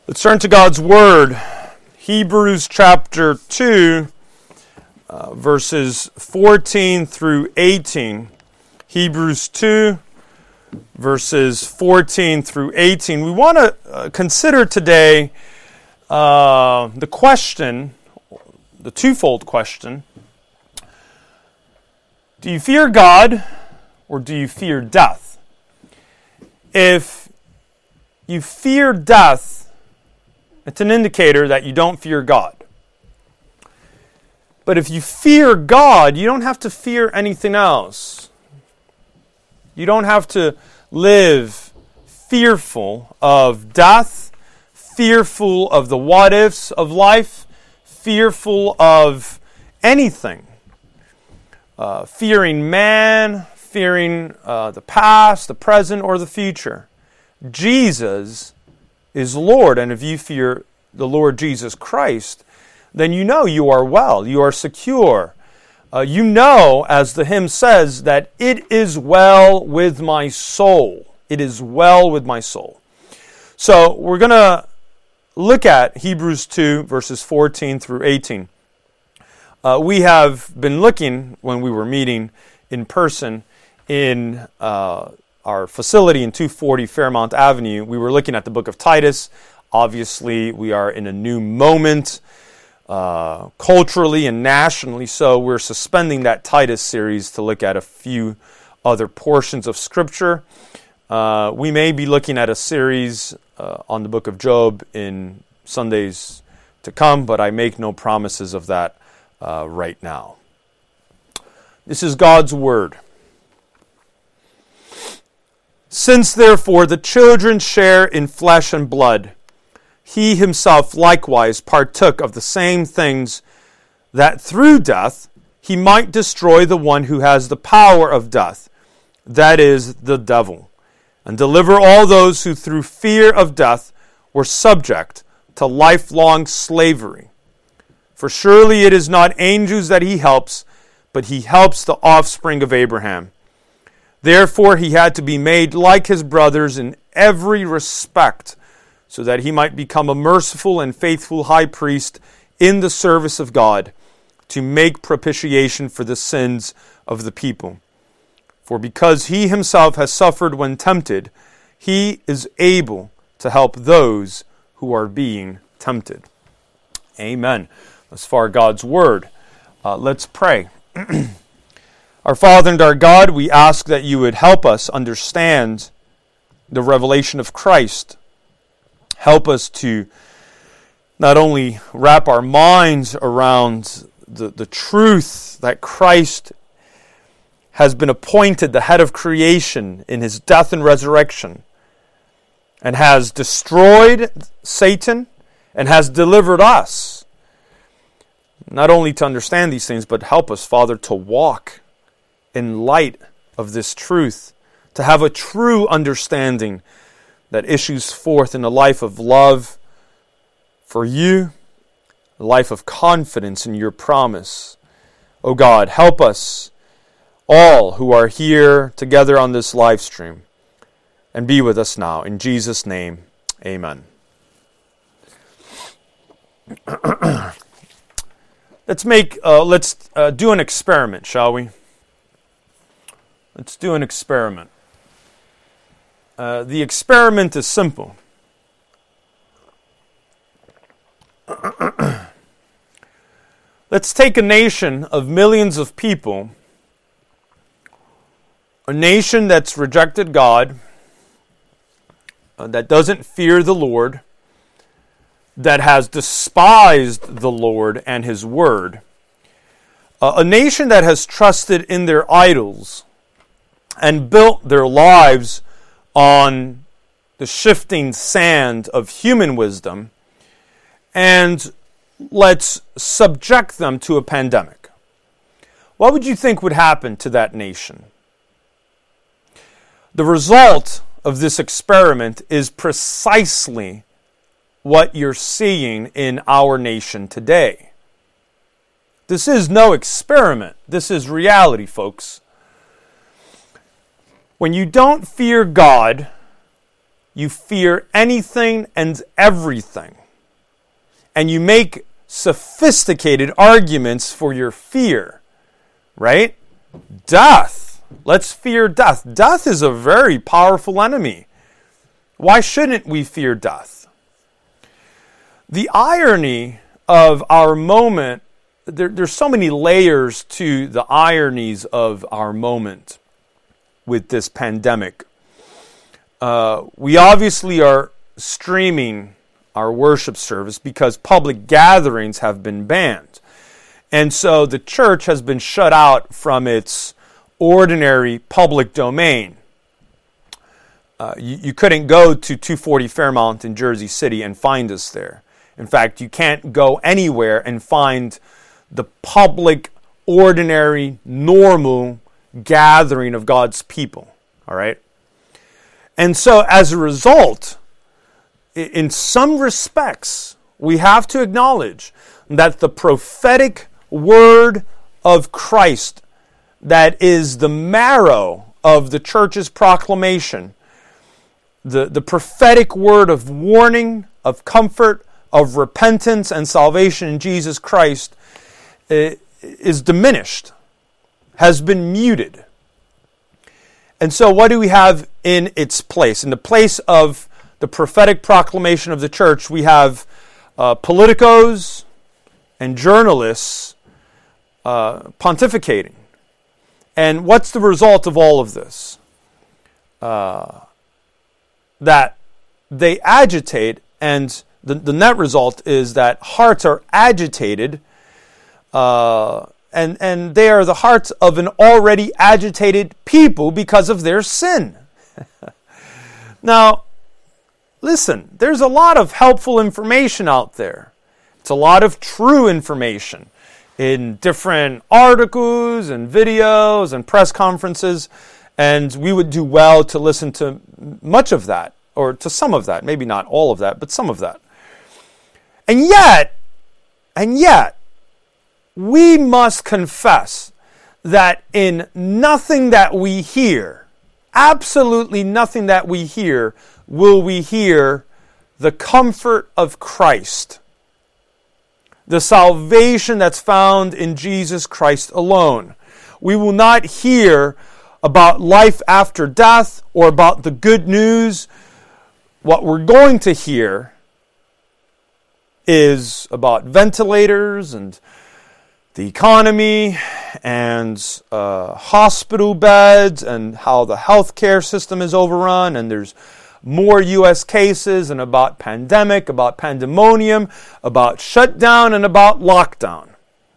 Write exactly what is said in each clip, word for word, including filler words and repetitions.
Let's turn to God's Word. Hebrews chapter two, uh, verses fourteen through eighteen. Hebrews two, verses fourteen through eighteen. We want to uh, consider today uh, the question, the twofold question. Do you fear God or do you fear death? If you fear death, it's an indicator that you don't fear God. But if you fear God, you don't have to fear anything else. You don't have to live fearful of death, fearful of the what-ifs of life, fearful of anything. Uh, fearing man, fearing uh, the past, the present, or the future. Jesus is Lord, and if you fear the Lord Jesus Christ, then you know you are well, you are secure. Uh, you know, as the hymn says, that it is well with my soul. It is well with my soul. So we're going to look at Hebrews two, verses fourteen through eighteen. Uh, we have been looking, when we were meeting in person in uh, our facility in two forty Fairmount Avenue, we were looking at the book of Titus. Obviously, we are in a new moment, uh, culturally and nationally, so we're suspending that Titus series to look at a few other portions of Scripture. Uh, we may be looking at a series uh, on the book of Job in Sundays to come, but I make no promises of that uh, right now. This is God's Word. Since therefore the children share in flesh and blood, he himself likewise partook of the same things, that through death he might destroy the one who has the power of death, that is, the devil, and deliver all those who through fear of death were subject to lifelong slavery. For surely it is not angels that he helps, but he helps the offspring of Abraham. Therefore he had to be made like his brothers in every respect, so that he might become a merciful and faithful high priest in the service of God, to make propitiation for the sins of the people. For because he himself has suffered when tempted, he is able to help those who are being tempted. Amen. As far God's Word. Uh, let's pray. Our Father and our God, we ask that you would help us understand the revelation of Christ. Help us to not only wrap our minds around the, the truth that Christ has been appointed the head of creation in his death and resurrection, and has destroyed Satan and has delivered us. Not only to understand these things, but help us, Father, to walk in light of this truth, to have a true understanding that issues forth in a life of love for you, a life of confidence in your promise. O God, help us all who are here together on this live stream, and be with us now. In Jesus' name, amen. Let's make, uh, let's uh, do an experiment, shall we? Let's do an experiment. Uh, the experiment is simple. Let's take a nation of millions of people, a nation that's rejected God, uh, that doesn't fear the Lord, that has despised the Lord and His Word, uh, a nation that has trusted in their idols and built their lives on the shifting sand of human wisdom, and let's subject them to a pandemic. What would you think would happen to that nation? The result of this experiment is precisely what you're seeing in our nation today. This is no experiment. This is reality, folks. When you don't fear God, you fear anything and everything. And you make sophisticated arguments for your fear, right? Death. Let's fear death. Death is a very powerful enemy. Why shouldn't we fear death? The irony of our moment, there, there's so many layers to the ironies of our moment with this pandemic. Uh, we obviously are streaming our worship service because public gatherings have been banned. And so the church has been shut out from its ordinary public domain. Uh, you, you couldn't go to two forty Fairmount in Jersey City and find us there. In fact, you can't go anywhere and find the public, ordinary, normal gathering of God's people. All right? And so as a result, in some respects, we have to acknowledge that the prophetic word of Christ, that is the marrow of the church's proclamation, the, the prophetic word of warning, of comfort, of repentance and salvation in Jesus Christ, is diminished, has been muted. And so what do we have in its place? In the place of the prophetic proclamation of the church, we have uh, politicos and journalists uh, pontificating. And what's the result of all of this? Uh, that they agitate, and the, the net result is that hearts are agitated, uh, and, and they are the hearts of an already agitated people because of their sin. Now, listen, there's a lot of helpful information out there. It's a lot of true information in different articles and videos and press conferences, and we would do well to listen to much of that, or to some of that, maybe not all of that, but some of that. And yet, and yet, we must confess that in nothing that we hear, absolutely nothing that we hear, will we hear the comfort of Christ, the salvation that's found in Jesus Christ alone. We will not hear about life after death or about the good news. What we're going to hear is about ventilators and the economy and uh, hospital beds and how the healthcare system is overrun and there's more U S cases, and about pandemic, about pandemonium, about shutdown, and about lockdown.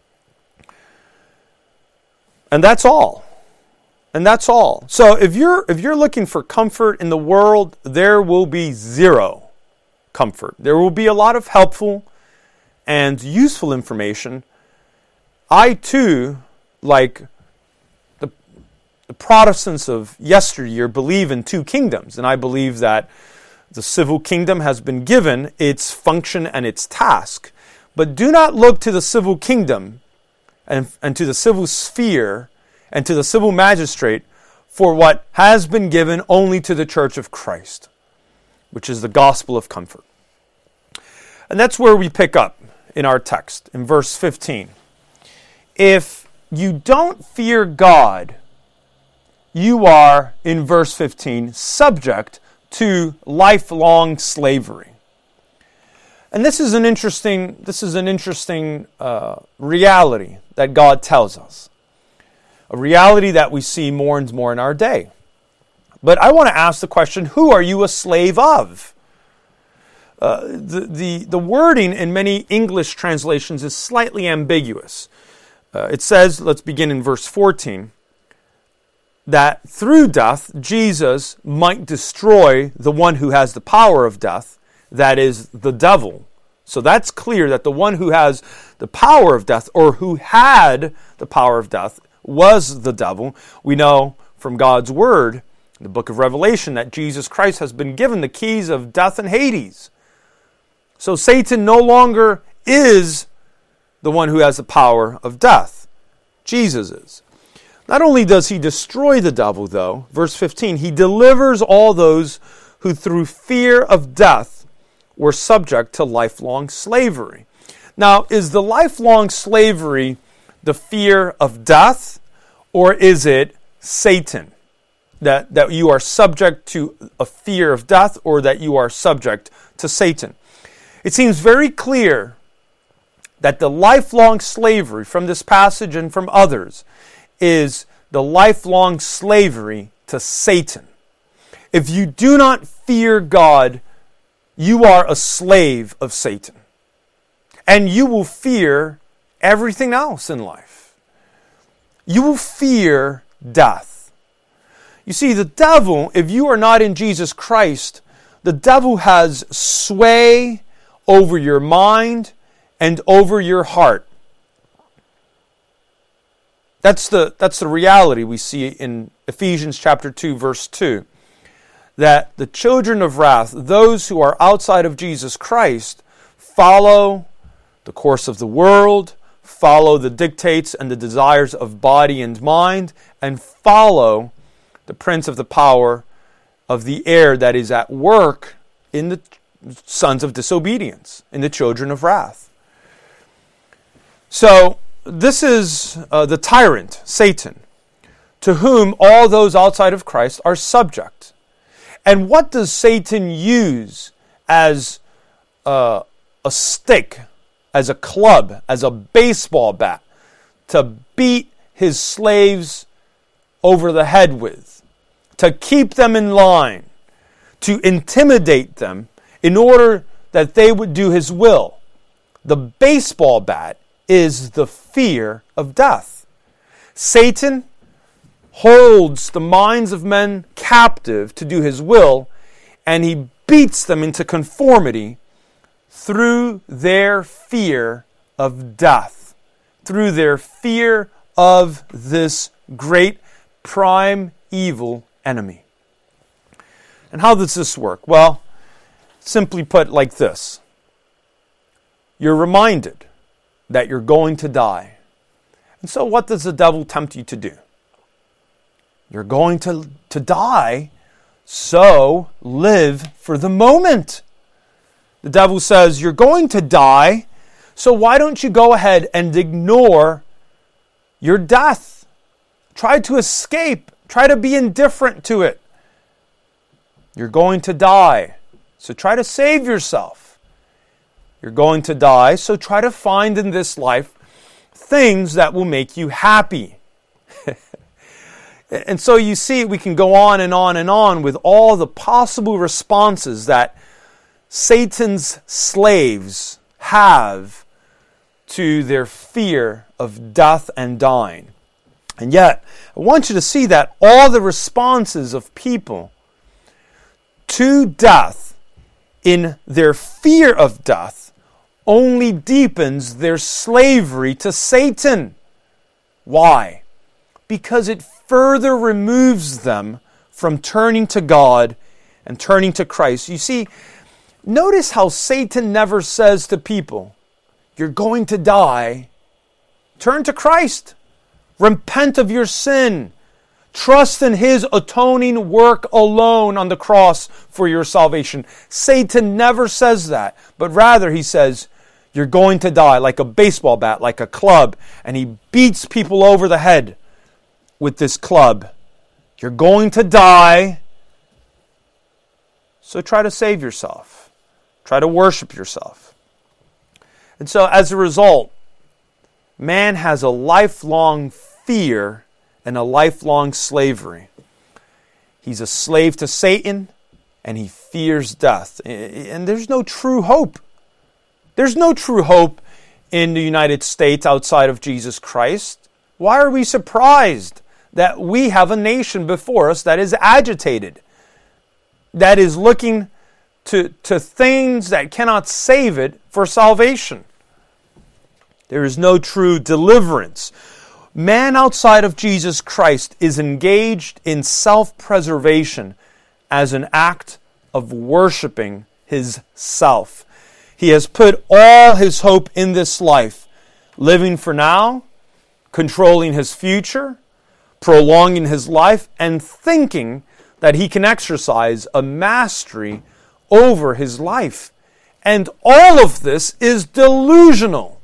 And that's all. And that's all. So if you're if you're looking for comfort in the world, there will be zero comfort. There will be a lot of helpful and useful information. I too, like the, the Protestants of yesteryear, believe in two kingdoms. And I believe that the civil kingdom has been given its function and its task. But do not look to the civil kingdom and, and to the civil sphere and to the civil magistrate for what has been given only to the Church of Christ, which is the gospel of comfort. And that's where we pick up in our text, in verse fifteen. If you don't fear God, you are, in verse fifteen, subject to lifelong slavery. And this is an interesting, this is an interesting uh, reality that God tells us. A reality that we see more and more in our day. But I want to ask the question, who are you a slave of? Uh, the, the, the wording in many English translations is slightly ambiguous. Uh, it says, let's begin in verse fourteen, that through death, Jesus might destroy the one who has the power of death, that is, the devil. So that's clear that the one who has the power of death, or who had the power of death, was the devil. We know from God's word, in the book of Revelation, that Jesus Christ has been given the keys of death and Hades. So Satan no longer is the one who has the power of death. Jesus is. Not only does he destroy the devil, though, verse fifteen, he delivers all those who through fear of death were subject to lifelong slavery. Now, is the lifelong slavery the fear of death, or is it Satan? That, that you are subject to a fear of death, or that you are subject to Satan? It seems very clear that the lifelong slavery from this passage and from others is the lifelong slavery to Satan. If you do not fear God, you are a slave of Satan. And you will fear everything else in life. You will fear death. You see, the devil, if you are not in Jesus Christ, the devil has sway over your mind and over your heart. That's the, that's the reality we see in Ephesians chapter two, verse two. That the children of wrath, those who are outside of Jesus Christ, follow the course of the world, follow the dictates and the desires of body and mind, and follow the prince of the power of the air that is at work in the sons of disobedience, in the children of wrath. So, this is uh, the tyrant, Satan, to whom all those outside of Christ are subject. And what does Satan use as uh, a stick, as a club, as a baseball bat, to beat his slaves over the head with, to keep them in line, to intimidate them in order that they would do his will? The baseball bat is the fear of death. Satan holds the minds of men captive to do his will, and he beats them into conformity through their fear of death, through their fear of this great prime evil enemy. And how does this work? Well, simply put like this. You're reminded that you're going to die. And so what does the devil tempt you to do? You're going to, to die, so live for the moment. The devil says, you're going to die, so why don't you go ahead and ignore your death? Try to escape. Try to be indifferent to it. You're going to die, so try to save yourself. You're going to die, so try to find in this life things that will make you happy. And so you see, we can go on and on and on with all the possible responses that Satan's slaves have to their fear of death and dying. And yet, I want you to see that all the responses of people to death in their fear of death only deepens their slavery to Satan. Why? Because it further removes them from turning to God and turning to Christ. You see, notice how Satan never says to people, you're going to die. Turn to Christ. Repent of your sin. Trust in His atoning work alone on the cross for your salvation. Satan never says that, but rather he says, you're going to die, like a baseball bat, like a club, and he beats people over the head with this club. You're going to die, so try to save yourself. Try to worship yourself. And so as a result, man has a lifelong fear and a lifelong slavery. He's a slave to Satan, and he fears death. And there's no true hope. There's no true hope in the United States outside of Jesus Christ. Why are we surprised that we have a nation before us that is agitated, that is looking to, to things that cannot save it for salvation? There is no true deliverance. Man outside of Jesus Christ is engaged in self-preservation as an act of worshiping his self. He has put all his hope in this life, living for now, controlling his future, prolonging his life, and thinking that he can exercise a mastery over his life. And all of this is delusional.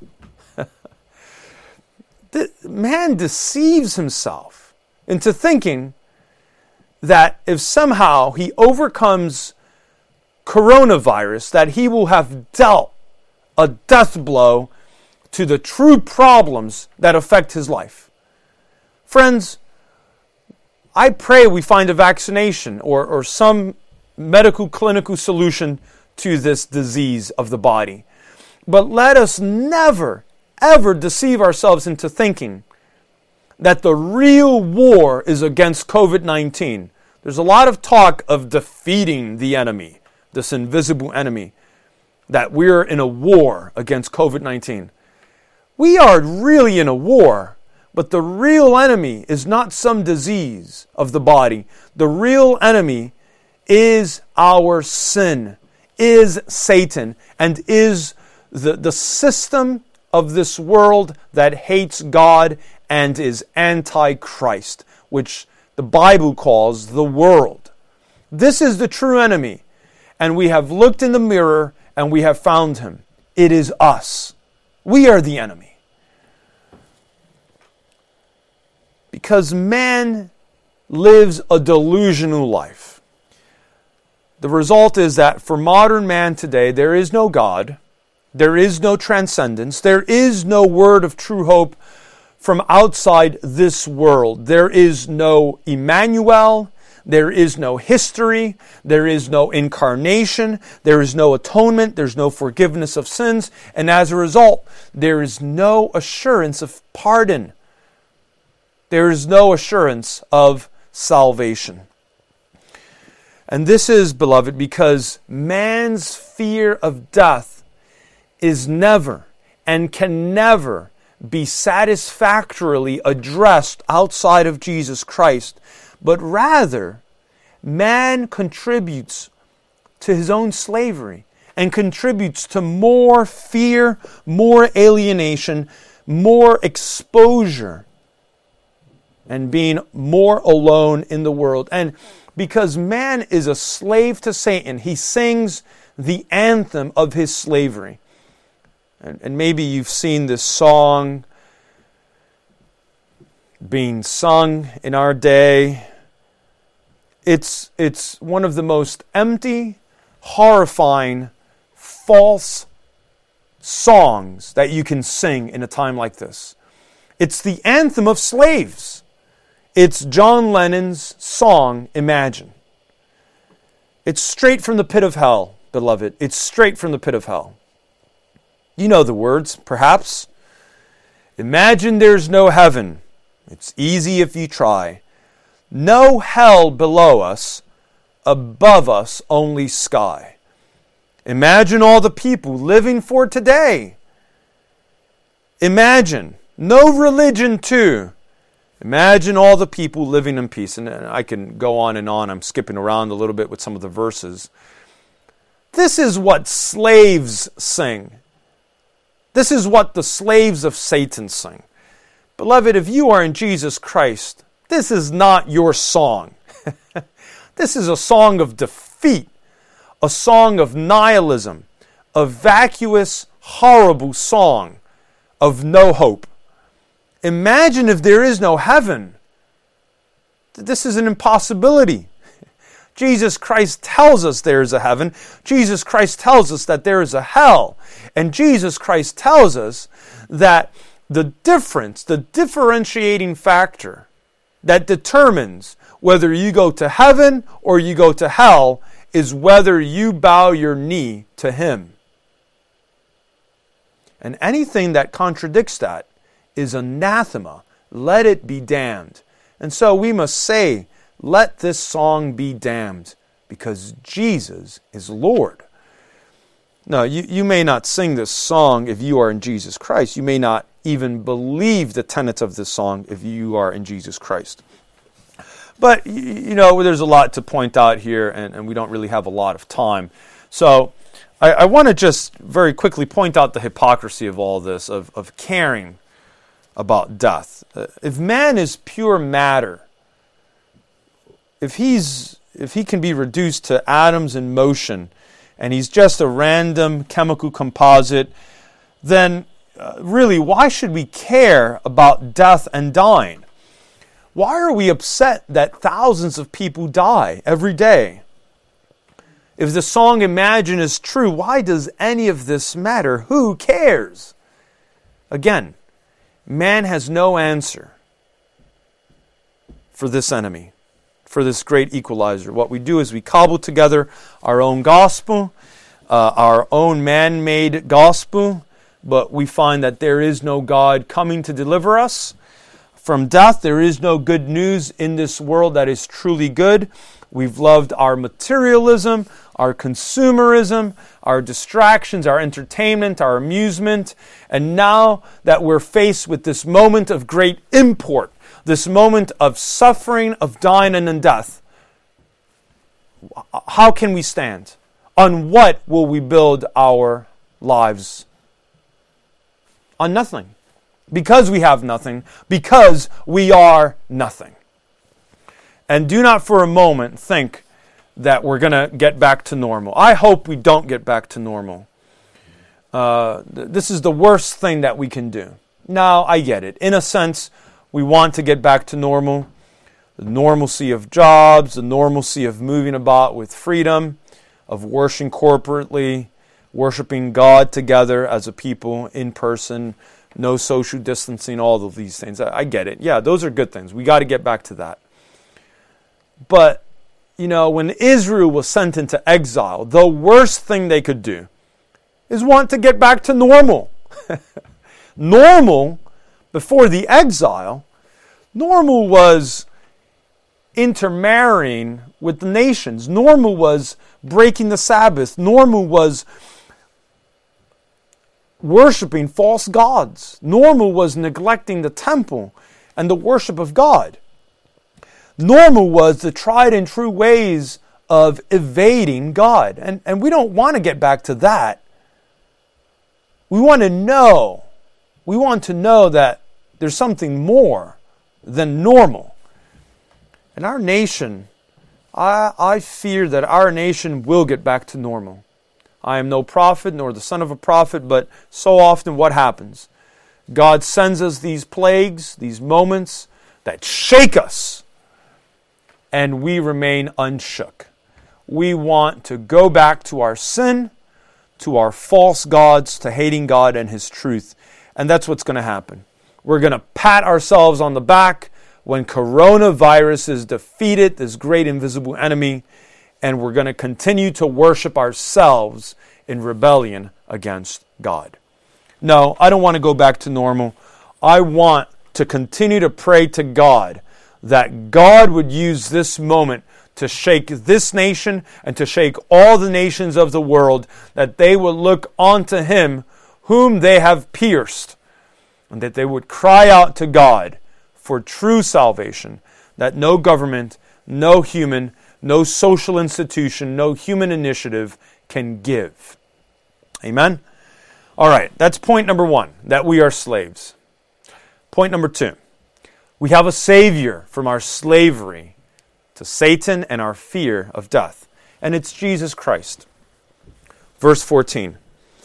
Man deceives himself into thinking that if somehow he overcomes coronavirus, that he will have dealt a death blow to the true problems that affect his life. Friends, I pray we find a vaccination or, or some medical clinical solution to this disease of the body. But let us never, ever deceive ourselves into thinking that the real war is against covid nineteen. There's a lot of talk of defeating the enemy, this invisible enemy, that we're in a war against covid nineteen. We are really in a war, but the real enemy is not some disease of the body. The real enemy is our sin, is Satan, and is the, the system of this world that hates God and is anti-Christ, which the Bible calls the world. This is the true enemy, and we have looked in the mirror and we have found him. It is us. We are the enemy. Because man lives a delusional life. The result is that for modern man today, there is no God, there is no transcendence, there is no word of true hope from outside this world. There is no Emmanuel, there is no history, there is no incarnation, there is no atonement, there's no forgiveness of sins, and as a result, there is no assurance of pardon. There is no assurance of salvation. And this is, beloved, because man's fear of death is never and can never be satisfactorily addressed outside of Jesus Christ, but rather man contributes to his own slavery and contributes to more fear, more alienation, more exposure, and being more alone in the world. And because man is a slave to Satan, he sings the anthem of his slavery. And, and maybe you've seen this song being sung in our day. It's, it's one of the most empty, horrifying, false songs that you can sing in a time like this. It's the anthem of slaves. It's John Lennon's song, Imagine. It's straight from the pit of hell, beloved. It's straight from the pit of hell. You know the words, perhaps. Imagine there's no heaven. It's easy if you try. No hell below us, above us only sky. Imagine all the people living for today. Imagine, no religion too. Imagine all the people living in peace. And I can go on and on. I'm skipping around a little bit with some of the verses. This is what slaves sing. This is what the slaves of Satan sing. Beloved, if you are in Jesus Christ, this is not your song. This is a song of defeat, a song of nihilism, a vacuous, horrible song of no hope. Imagine if there is no heaven. This is an impossibility. Jesus Christ tells us there is a heaven. Jesus Christ tells us that there is a hell. And Jesus Christ tells us that the difference, the differentiating factor that determines whether you go to heaven or you go to hell is whether you bow your knee to Him. And anything that contradicts that is anathema. Let it be damned. And so we must say, let this song be damned, because Jesus is Lord. Now, you, you may not sing this song if you are in Jesus Christ. You may not even believe the tenets of this song if you are in Jesus Christ. But, you know, there's a lot to point out here, and, and we don't really have a lot of time. So I, I want to just very quickly point out the hypocrisy of all this, of, of caring about death. Uh, if man is pure matter, if he's if he can be reduced to atoms in motion, and he's just a random chemical composite, then uh, really, why should we care about death and dying? Why are we upset that thousands of people die every day? If the song Imagine is true, why does any of this matter? Who cares? Again, man has no answer for this enemy, for this great equalizer. What we do is we cobble together our own gospel, uh, our own man-made gospel, but we find that there is no God coming to deliver us from death. There is no good news in this world that is truly good. We've loved our materialism, our consumerism, our distractions, our entertainment, our amusement. And now that we're faced with this moment of great import, this moment of suffering, of dying and in death, how can we stand? On what will we build our lives? On nothing. Because we have nothing. Because we are nothing. And do not for a moment think that we're going to get back to normal. I hope we don't get back to normal. Uh, th- this is the worst thing that we can do. Now, I get it. In a sense, we want to get back to normal. The normalcy of jobs, the normalcy of moving about with freedom, of worshiping corporately, worshiping God together as a people in person, no social distancing, all of these things. I, I get it. Yeah, those are good things. We got to get back to that. But, you know, when Israel was sent into exile, the worst thing they could do is want to get back to normal. Normal, before the exile, normal was intermarrying with the nations. Normal was breaking the Sabbath. Normal was worshiping false gods. Normal was neglecting the temple and the worship of God. Normal was the tried and true ways of evading God. And, and we don't want to get back to that. We want to know. We want to know that there's something more than normal. And our nation, I, I fear that our nation will get back to normal. I am no prophet nor the son of a prophet, but so often what happens? God sends us these plagues, these moments that shake us, and we remain unshook. We want to go back to our sin, to our false gods, to hating God and His truth. And that's what's going to happen. We're going to pat ourselves on the back when coronavirus is defeated, this great invisible enemy, and we're going to continue to worship ourselves in rebellion against God. No, I don't want to go back to normal. I want to continue to pray to God that God would use this moment to shake this nation and to shake all the nations of the world, that they would look unto Him whom they have pierced, and that they would cry out to God for true salvation, that no government, no human, no social institution, no human initiative can give. Amen? All right, that's point number one, that we are slaves. Point number two, we have a Savior from our slavery to Satan and our fear of death, and it's Jesus Christ. Verse fourteen.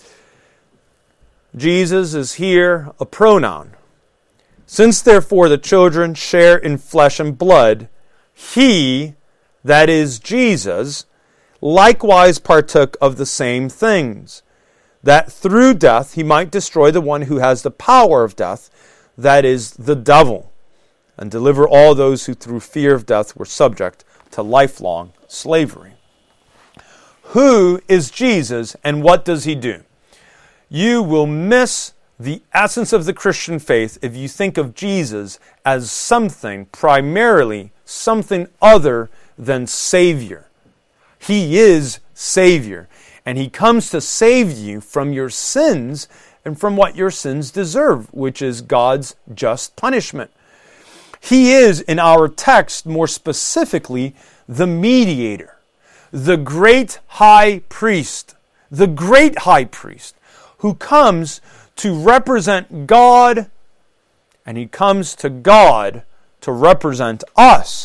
Jesus is here a pronoun. Since therefore the children share in flesh and blood, He, that is Jesus, likewise partook of the same things, that through death He might destroy the one who has the power of death, that is, the devil, and deliver all those who through fear of death were subject to lifelong slavery. Who is Jesus and what does He do? You will miss the essence of the Christian faith if you think of Jesus as something, primarily something other than Savior. He is Savior, and He comes to save you from your sins and from what your sins deserve, which is God's just punishment. He is, in our text, more specifically, the mediator, the great high priest, the great high priest, who comes to represent God, and He comes to God to represent us,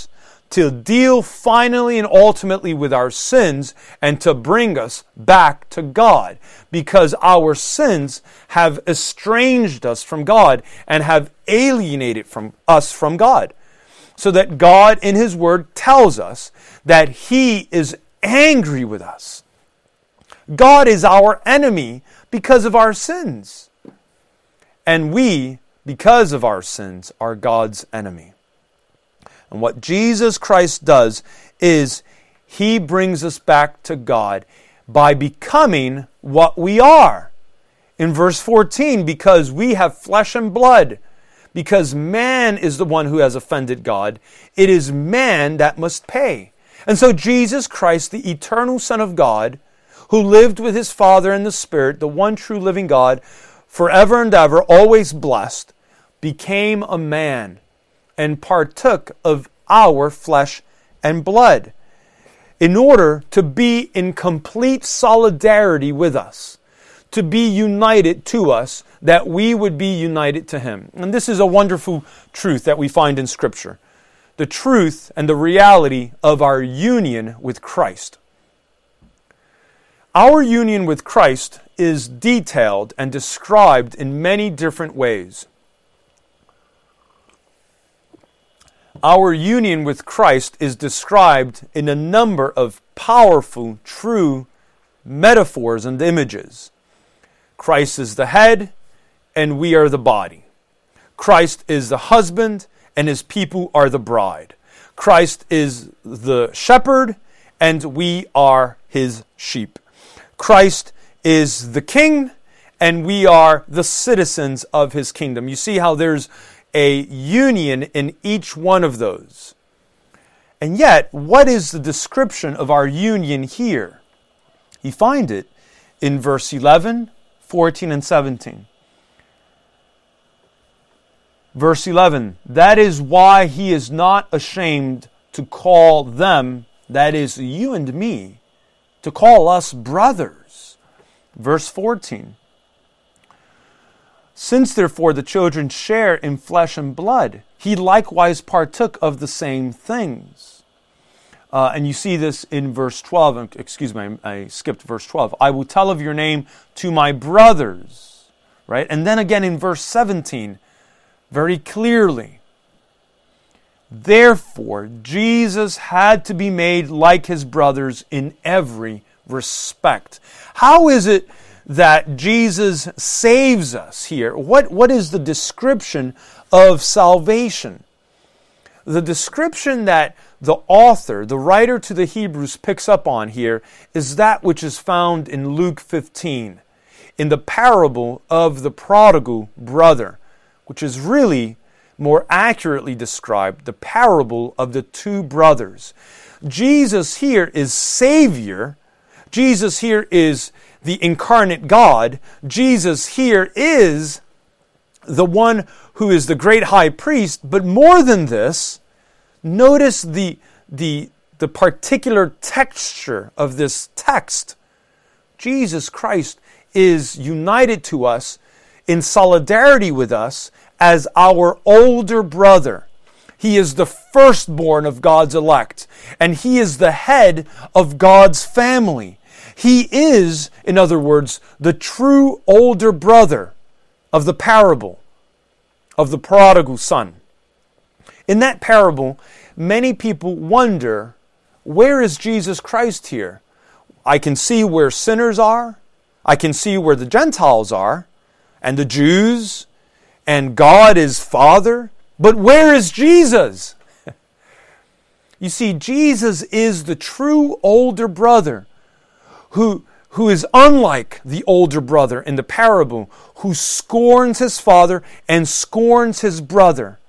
to deal finally and ultimately with our sins and to bring us back to God, because our sins have estranged us from God and have alienated from us from God. So that God in His Word tells us that He is angry with us. God is our enemy because of our sins. And we, because of our sins, are God's enemy. And what Jesus Christ does is He brings us back to God by becoming what we are. In verse fourteen, because we have flesh and blood, because man is the one who has offended God, it is man that must pay. And so Jesus Christ, the eternal Son of God, who lived with His Father and the Spirit, the one true living God, forever and ever, always blessed, became a man and partook of our flesh and blood in order to be in complete solidarity with us, to be united to us, that we would be united to Him. And this is a wonderful truth that we find in Scripture. The truth and the reality of our union with Christ. Our union with Christ is detailed and described in many different ways. Our union with Christ is described in a number of powerful, true metaphors and images. Christ is the head, and we are the body. Christ is the husband, and His people are the bride. Christ is the shepherd, and we are His sheep. Christ is the king, and we are the citizens of His kingdom. You see how there's a union in each one of those. And yet, what is the description of our union here? You find it in verse eleven, fourteen, and seventeen. Verse eleven, that is why He is not ashamed to call them, that is, you and me, to call us brothers. Verse fourteen, since therefore the children share in flesh and blood, He likewise partook of the same things. Uh, and you see this in verse twelve. Excuse me, I skipped verse twelve. I will tell of your name to my brothers. Right? And then again in verse seventeen, very clearly. Therefore, Jesus had to be made like His brothers in every respect. How is it that Jesus saves us here? What, what is the description of salvation? The description that the author, the writer to the Hebrews, picks up on here is that which is found in Luke fifteen, in the parable of the prodigal brother, which is really more accurately described, the parable of the two brothers. Jesus here is Savior. Jesus here is the incarnate God. Jesus here is the one who is the great high priest. But more than this, notice the, the, the particular texture of this text. Jesus Christ is united to us in solidarity with us as our older brother. He is the firstborn of God's elect, and He is the head of God's family. He is, in other words, the true older brother of the parable of the prodigal son. In that parable, many people wonder, where is Jesus Christ here? I can see where sinners are. I can see where the Gentiles are, and the Jews, and God is Father. But where is Jesus? You see, Jesus is the true older brother who, who is unlike the older brother in the parable, who scorns his father and scorns his brother.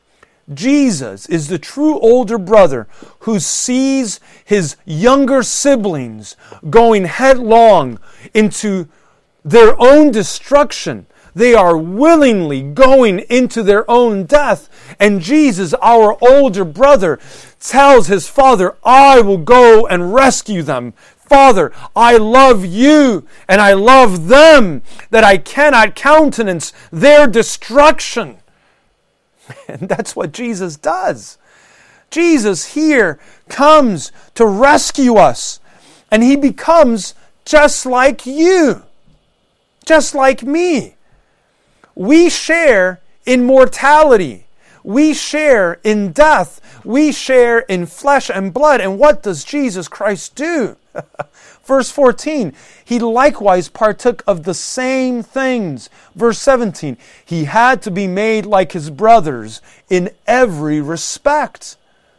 Jesus is the true older brother who sees his younger siblings going headlong into their own destruction. They are willingly going into their own death. And Jesus, our older brother, tells his father, I will go and rescue them. Father, I love you and I love them, that I cannot countenance their destruction. And that's what Jesus does. Jesus here comes to rescue us. And He becomes just like you, just like me. We share in mortality. We share in death. We share in flesh and blood. And what does Jesus Christ do? Verse fourteen, He likewise partook of the same things. Verse seventeen, He had to be made like His brothers in every respect.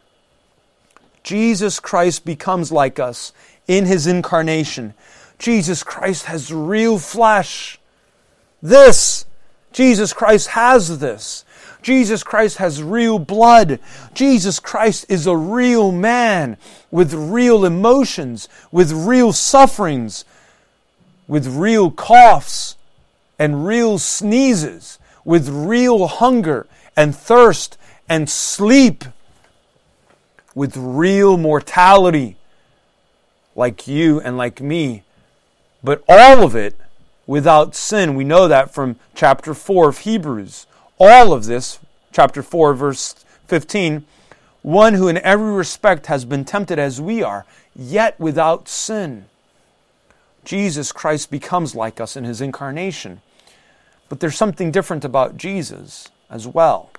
Jesus Christ becomes like us in His incarnation. Jesus Christ has real flesh. This, Jesus Christ has this. Jesus Christ has real blood. Jesus Christ is a real man with real emotions, with real sufferings, with real coughs and real sneezes, with real hunger and thirst and sleep, with real mortality, like you and like me. But all of it without sin. We know that from chapter four of Hebrews. All of this, chapter four, verse fifteen, one who in every respect has been tempted as we are, yet without sin. Jesus Christ becomes like us in His incarnation. But there's something different about Jesus as well.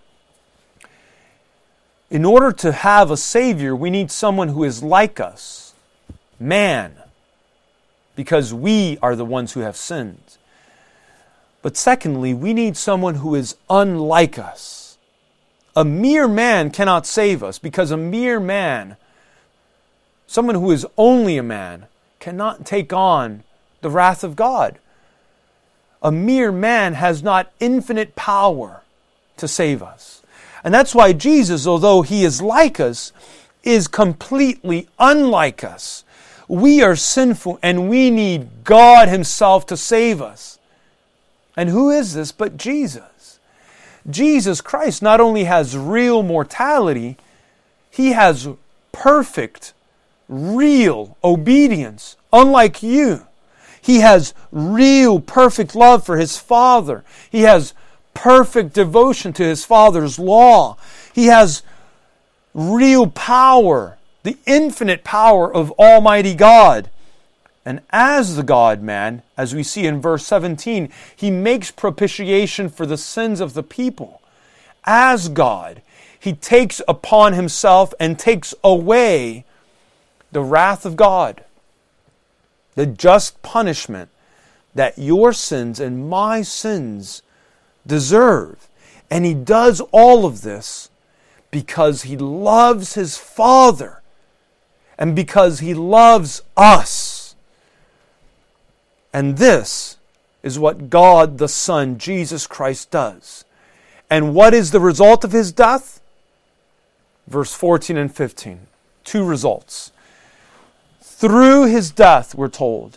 In order to have a Savior, we need someone who is like us, man, because we are the ones who have sinned. But secondly, we need someone who is unlike us. A mere man cannot save us, because a mere man, someone who is only a man, cannot take on the wrath of God. A mere man has not infinite power to save us. And that's why Jesus, although He is like us, is completely unlike us. We are sinful and we need God Himself to save us. And who is this but Jesus? Jesus Christ not only has real mortality, He has perfect, real obedience, unlike you. He has real, perfect love for His Father. He has perfect devotion to His Father's law. He has real power, the infinite power of Almighty God. And as the God-man, as we see in verse seventeen, He makes propitiation for the sins of the people. As God, He takes upon Himself and takes away the wrath of God, the just punishment that your sins and my sins deserve. And He does all of this because He loves His Father and because He loves us. And this is what God the Son, Jesus Christ, does. And what is the result of His death? Verse fourteen and fifteen. Two results. Through His death, we're told,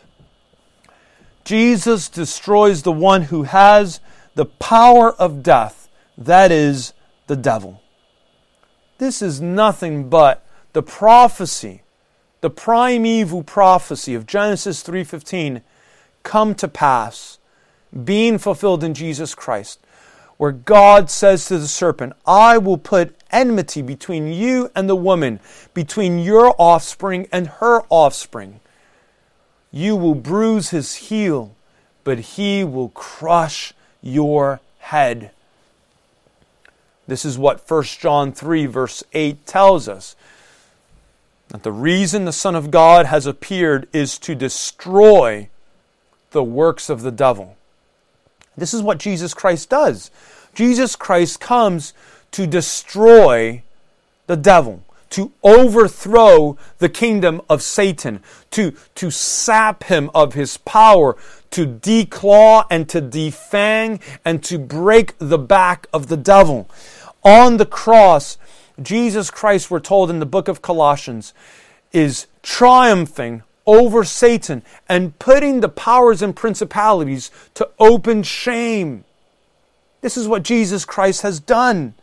Jesus destroys the one who has the power of death, that is, the devil. This is nothing but the prophecy, the primeval prophecy of Genesis three fifteen, come to pass, being fulfilled in Jesus Christ, where God says to the serpent, I will put enmity between you and the woman, between your offspring and her offspring. You will bruise his heel, but he will crush your head. This is what First John three verse eight tells us. That the reason the Son of God has appeared is to destroy the works of the devil. This is what Jesus Christ does. Jesus Christ comes to destroy the devil, to overthrow the kingdom of Satan, to, to sap him of his power, to declaw and to defang and to break the back of the devil. On the cross, Jesus Christ, we're told in the book of Colossians, is triumphing over Satan and putting the powers and principalities to open shame. This is what Jesus Christ has done.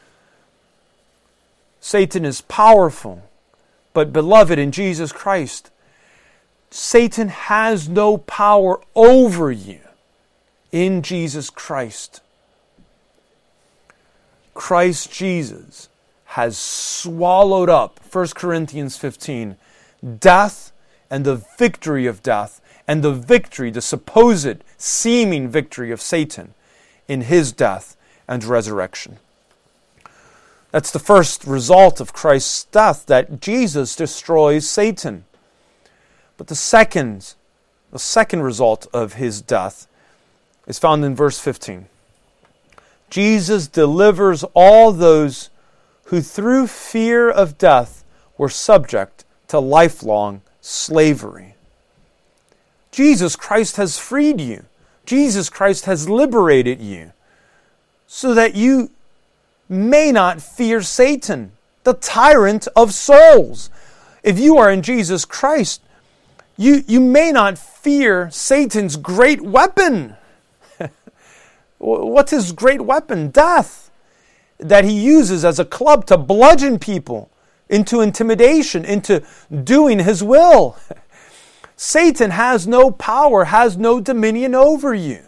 Satan is powerful, but beloved in Jesus Christ, Satan has no power over you in Jesus Christ. Christ Jesus has swallowed up, First Corinthians fifteen, death and the victory of death, and the victory, the supposed seeming victory of Satan in his death and resurrection. That's the first result of Christ's death, that Jesus destroys Satan. But the second, the second result of his death is found in verse fifteen. Jesus delivers all those who through fear of death were subject to lifelong slavery. Jesus Christ has freed you. Jesus Christ has liberated you so that you may not fear Satan, the tyrant of souls. If you are in Jesus Christ, you, you may not fear Satan's great weapon. What's his great weapon? Death. That he uses as a club to bludgeon people into intimidation, into doing his will. Satan has no power, has no dominion over you.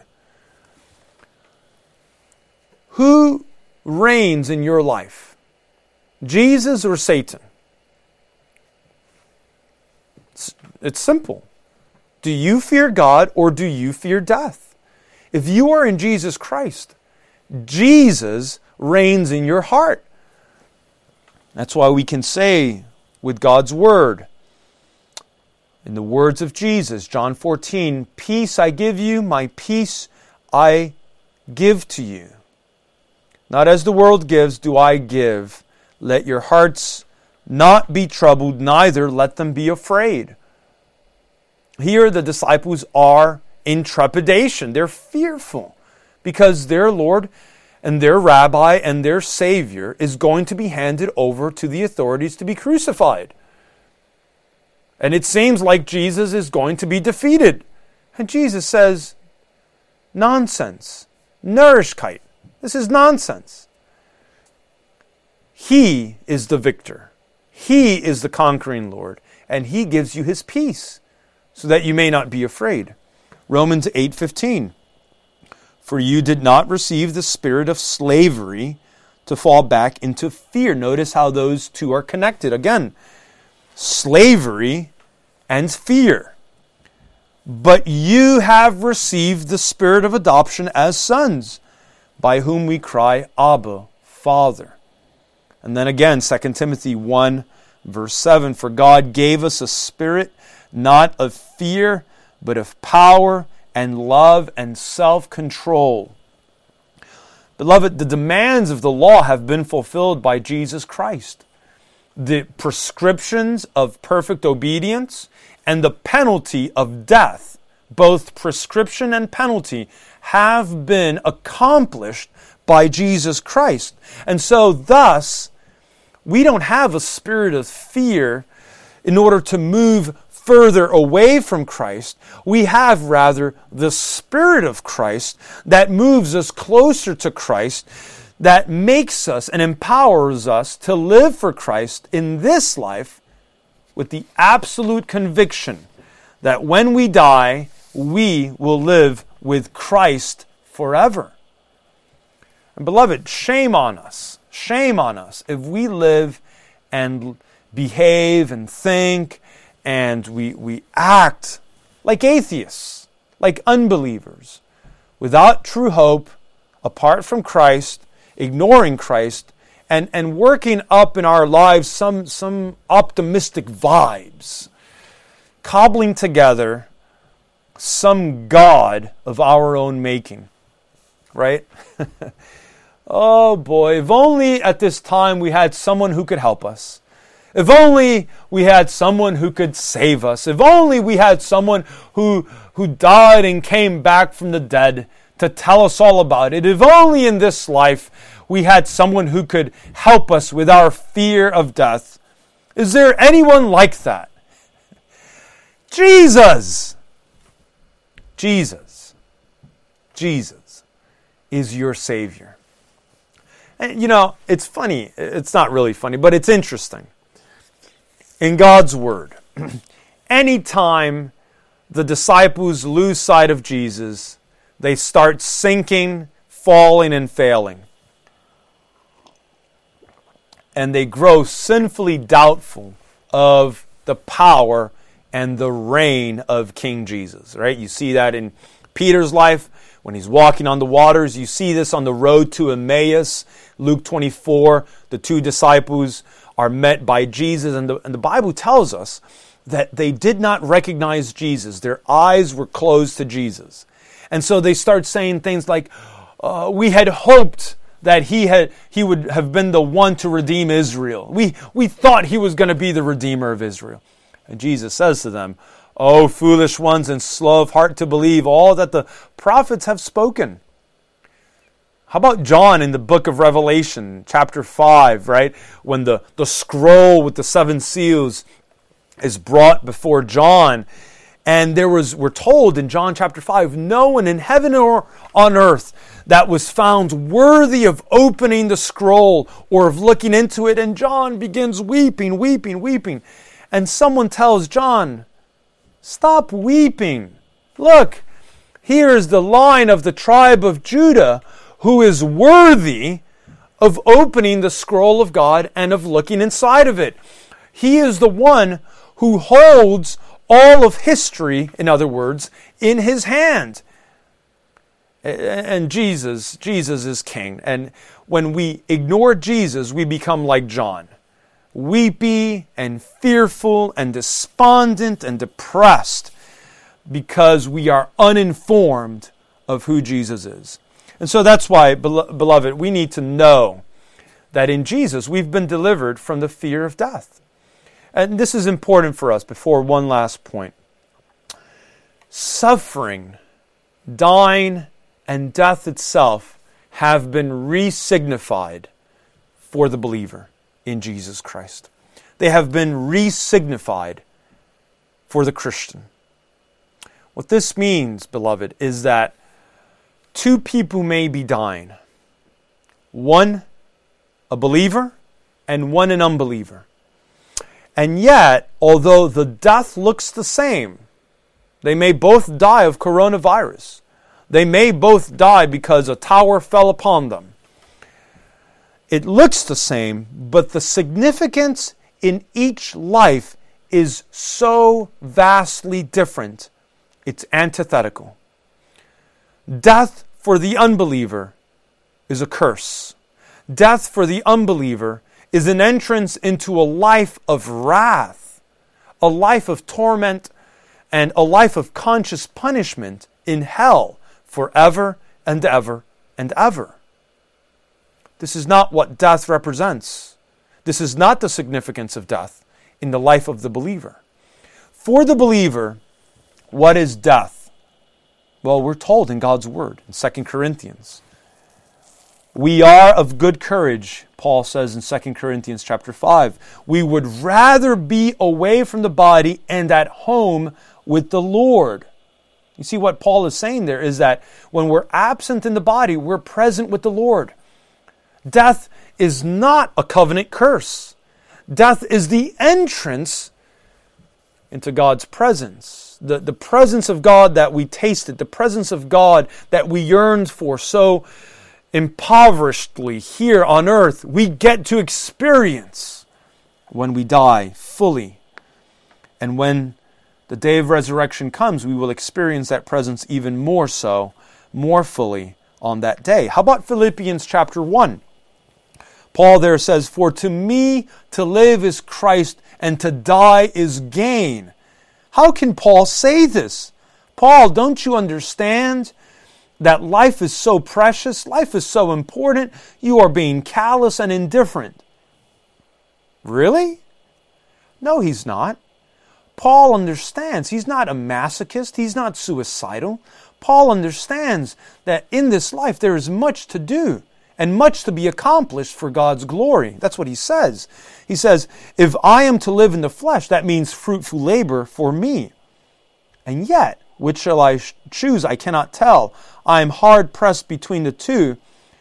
Who reigns in your life? Jesus or Satan? It's, it's simple. Do you fear God or do you fear death? If you are in Jesus Christ, Jesus reigns in your heart. That's why we can say with God's Word, in the words of Jesus, John fourteen, peace I give you, my peace I give to you. Not as the world gives do I give. Let your hearts not be troubled, neither let them be afraid. Here the disciples are in trepidation. They're fearful because their Lord and their Rabbi and their Savior is going to be handed over to the authorities to be crucified. And it seems like Jesus is going to be defeated. And Jesus says, nonsense. Nourishkeit. This is nonsense. He is the victor. He is the conquering Lord. And He gives you His peace so that you may not be afraid. Romans eight fifteen. For you did not receive the spirit of slavery to fall back into fear. Notice how those two are connected. Again, slavery and fear. But you have received the spirit of adoption as sons, by whom we cry, Abba, Father. And then again, Second Timothy one, verse seven, for God gave us a spirit not of fear, but of power and love and self-control. Beloved, the demands of the law have been fulfilled by Jesus Christ. The prescriptions of perfect obedience and the penalty of death, both prescription and penalty, have been accomplished by Jesus Christ. And so thus, we don't have a spirit of fear in order to move further away from Christ. We have rather the Spirit of Christ that moves us closer to Christ, that makes us and empowers us to live for Christ in this life with the absolute conviction that when we die, we will live with Christ forever. And beloved, shame on us. Shame on us if we live and behave and think and we, we act like atheists, like unbelievers, without true hope, apart from Christ, ignoring Christ, and, and working up in our lives some, some optimistic vibes, cobbling together some God of our own making, right? Oh boy, if only at this time we had someone who could help us. If only we had someone who could save us. If only we had someone who, who died and came back from the dead to tell us all about it. If only in this life we had someone who could help us with our fear of death. Is there anyone like that? Jesus! Jesus. Jesus is your Savior. And you know, it's funny. It's not really funny, but it's interesting. In God's Word, anytime the disciples lose sight of Jesus, they start sinking, falling, and failing. and they grow sinfully doubtful of the power and the reign of King Jesus, right? You see that in Peter's life when he's walking on the waters. You see this on the road to Emmaus, Luke twenty-four. The two disciples are met by Jesus, and the, and the Bible tells us that they did not recognize Jesus. Their eyes were closed to Jesus. And so they start saying things like, uh, we had hoped that he had he would have been the one to redeem Israel. We, we thought he was going to be the Redeemer of Israel. And Jesus says to them, "O foolish ones and slow of heart to believe all that the prophets have spoken." How about John in the book of Revelation, chapter five, right? When the, the scroll with the seven seals is brought before John. And there was, we're told in John chapter five, no one in heaven or on earth that was found worthy of opening the scroll or of looking into it. And John begins weeping, weeping, weeping. And someone tells John, "Stop weeping. Look, here is the Lion of the tribe of Judah who is worthy of opening the scroll of God and of looking inside of it. He is the one who holds all of history, in other words, in his hand." And Jesus, Jesus is king. And when we ignore Jesus, we become like John, weepy and fearful and despondent and depressed because we are uninformed of who Jesus is. And so that's why, beloved, we need to know that in Jesus we've been delivered from the fear of death. And this is important for us before one last point. Suffering, dying, and death itself have been re-signified for the believer in Jesus Christ. They have been re-signified for the Christian. What this means, beloved, is that two people may be dying. One, a believer, and one, an unbeliever. And yet, although the death looks the same, they may both die of coronavirus. They may both die because a tower fell upon them. It looks the same, but the significance in each life is so vastly different. It's antithetical. Death for the unbeliever is a curse. Death for the unbeliever is an entrance into a life of wrath, a life of torment, and a life of conscious punishment in hell forever and ever and ever. This is not what death represents. This is not the significance of death in the life of the believer. For the believer, what is death? Well, we're told in God's Word, in Second Corinthians. We are of good courage, Paul says in Second Corinthians chapter five. We would rather be away from the body and at home with the Lord. You see what Paul is saying there is that when we're absent in the body, we're present with the Lord. Death is not a covenant curse. Death is the entrance into God's presence. The, the presence of God that we tasted, the presence of God that we yearned for so impoverishedly here on earth, we get to experience when we die fully. And when the day of resurrection comes, we will experience that presence even more so, more fully on that day. How about Philippians chapter one? Paul there says, "For to me to live is Christ, and to die is gain." How can Paul say this? Paul, don't you understand that life is so precious, life is so important, you are being callous and indifferent? Really? No, he's not. Paul understands. He's not a masochist. He's not suicidal. Paul understands that in this life there is much to do and much to be accomplished for God's glory. That's what he says. He says, if I am to live in the flesh, that means fruitful labor for me. And yet, which shall I choose? I cannot tell. I am hard pressed between the two.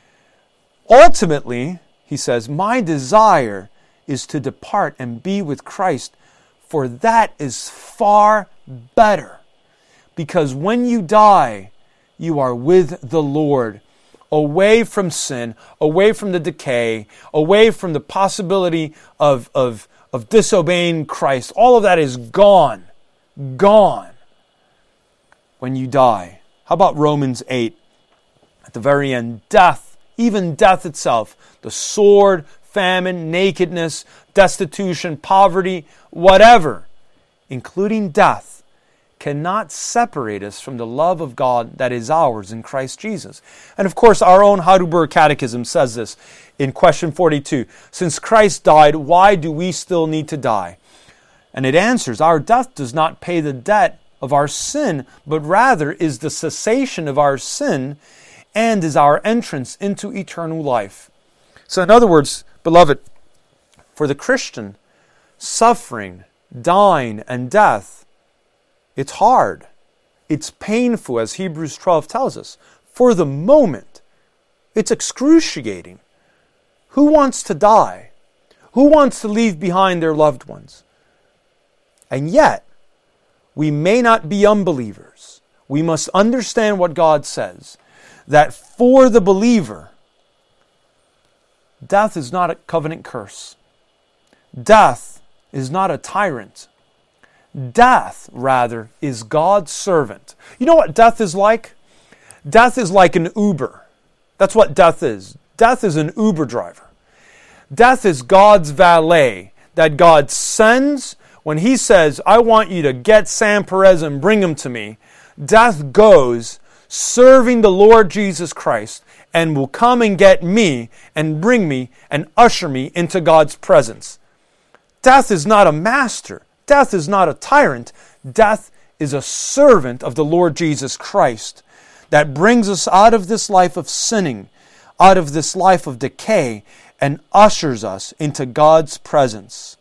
Ultimately, he says, my desire is to depart and be with Christ, for that is far better. Because when you die, you are with the Lord away from sin, away from the decay, away from the possibility of, of, of disobeying Christ. All of that is gone. Gone when you die. How about Romans eight? At the very end, death, even death itself, the sword, famine, nakedness, destitution, poverty, whatever, including death, cannot separate us from the love of God that is ours in Christ Jesus. And of course, our own Heidelberg Catechism says this in question forty-two. Since Christ died, why do we still need to die? And it answers, our death does not pay the debt of our sin, but rather is the cessation of our sin and is our entrance into eternal life. So in other words, beloved, for the Christian, suffering, dying, and death, it's hard. It's painful, as Hebrews twelve tells us. For the moment, it's excruciating. Who wants to die? Who wants to leave behind their loved ones? And yet, we may not be unbelievers. We must understand what God says, that for the believer, death is not a covenant curse. Death is not a tyrant. Death, rather, is God's servant. You know what death is like? Death is like an Uber. That's what death is. Death is an Uber driver. Death is God's valet that God sends when He says, I want you to get Sam Perez and bring him to me. Death goes serving the Lord Jesus Christ and will come and get me and bring me and usher me into God's presence. Death is not a master. Death is not a tyrant. Death is a servant of the Lord Jesus Christ that brings us out of this life of sinning, out of this life of decay, and ushers us into God's presence.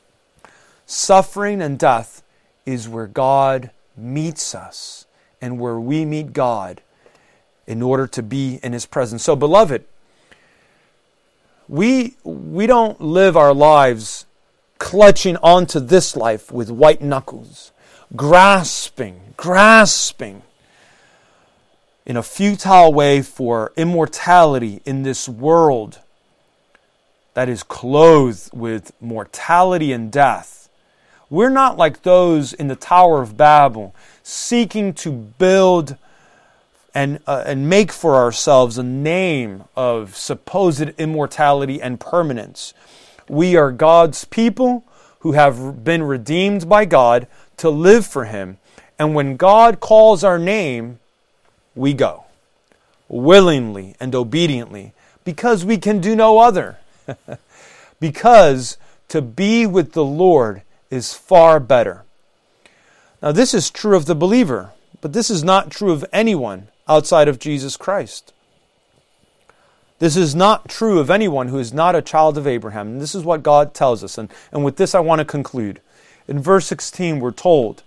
Suffering and death is where God meets us and where we meet God in order to be in His presence. So, beloved, we, we don't live our lives clutching onto this life with white knuckles, grasping, grasping in a futile way for immortality in this world that is clothed with mortality and death. We're not like those in the Tower of Babel, seeking to build and, uh, and make for ourselves a name of supposed immortality and permanence. We are God's people who have been redeemed by God to live for Him. And when God calls our name, we go, willingly and obediently, because we can do no other. Because to be with the Lord is far better. Now, this is true of the believer, but this is not true of anyone outside of Jesus Christ. This is not true of anyone who is not a child of Abraham. And this is what God tells us. And, and with this I want to conclude. In verse sixteen, we're told,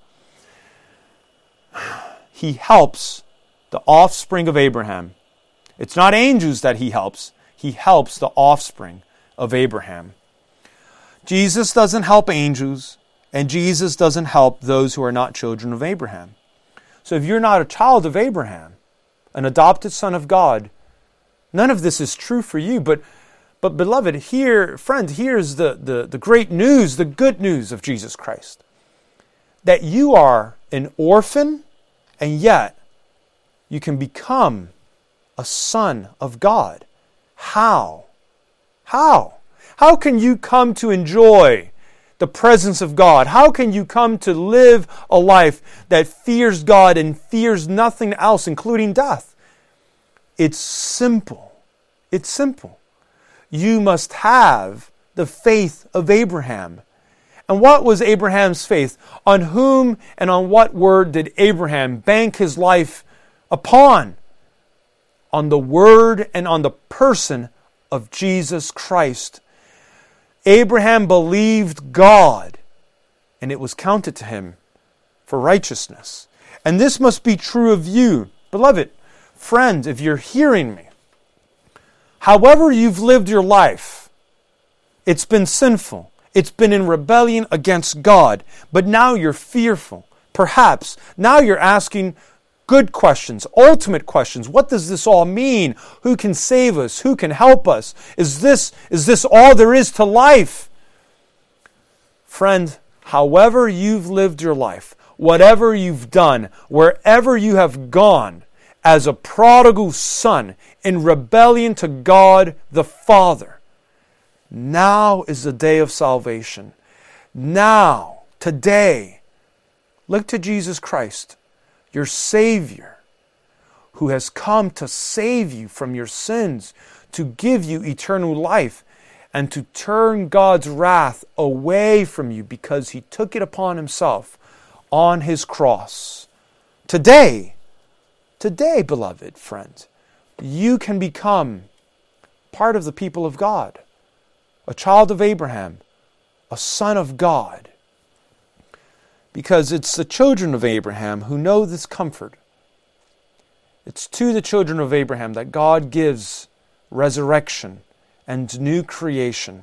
He helps the offspring of Abraham. It's not angels that He helps. He helps the offspring of Abraham. Jesus doesn't help angels, and Jesus doesn't help those who are not children of Abraham. So if you're not a child of Abraham, an adopted son of God, none of this is true for you. But, but beloved, here, friend, here's the, the, the great news, the good news of Jesus Christ. That you are an orphan, and yet you can become a son of God. How? How? How can you come to enjoy the presence of God? How can you come to live a life that fears God and fears nothing else, including death? It's simple. It's simple. You must have the faith of Abraham. And what was Abraham's faith? On whom and on what word did Abraham bank his life upon? On the word and on the person of Jesus Christ. Abraham believed God, and it was counted to him for righteousness. And this must be true of you. Beloved, friend, if you're hearing me, however you've lived your life, it's been sinful. It's been in rebellion against God. But now you're fearful. Perhaps now you're asking good questions, ultimate questions. What does this all mean? Who can save us? Who can help us? Is this, is this all there is to life? Friend, however you've lived your life, whatever you've done, wherever you have gone as a prodigal son in rebellion to God the Father, now is the day of salvation. Now, today, look to Jesus Christ, your Savior, who has come to save you from your sins, to give you eternal life, and to turn God's wrath away from you because He took it upon Himself on His cross. Today, today, beloved friends, you can become part of the people of God, a child of Abraham, a son of God, because it's the children of Abraham who know this comfort. It's to the children of Abraham that God gives resurrection and new creation.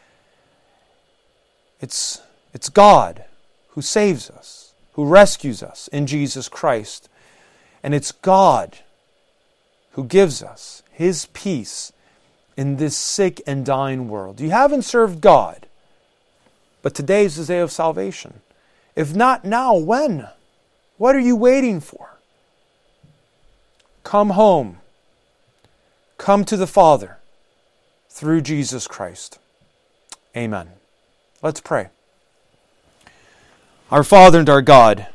It's, it's God who saves us, who rescues us in Jesus Christ. And it's God who gives us His peace in this sick and dying world. You haven't served God, but today is the day of salvation. If not now, when? What are you waiting for? Come home. Come to the Father through Jesus Christ. Amen. Let's pray. Our Father and our God,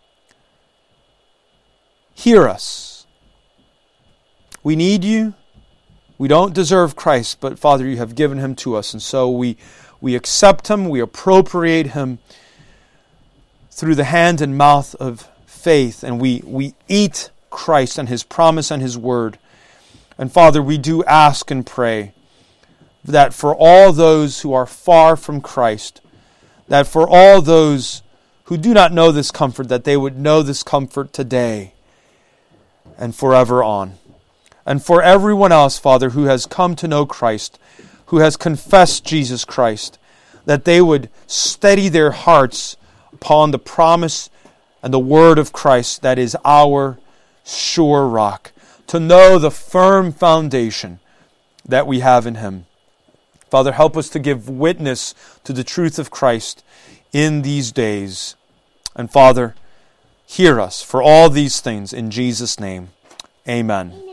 hear us. We need you. We don't deserve Christ, but Father, you have given Him to us. And so we, we accept Him, we appropriate Him through the hand and mouth of faith, and we, we eat Christ and His promise and His word. And Father, we do ask and pray that for all those who are far from Christ, that for all those who do not know this comfort, that they would know this comfort today and forever on. And for everyone else, Father, who has come to know Christ, who has confessed Jesus Christ, that they would steady their hearts upon the promise and the word of Christ that is our sure rock, to know the firm foundation that we have in Him. Father, help us to give witness to the truth of Christ in these days. And Father, hear us for all these things in Jesus' name. Amen.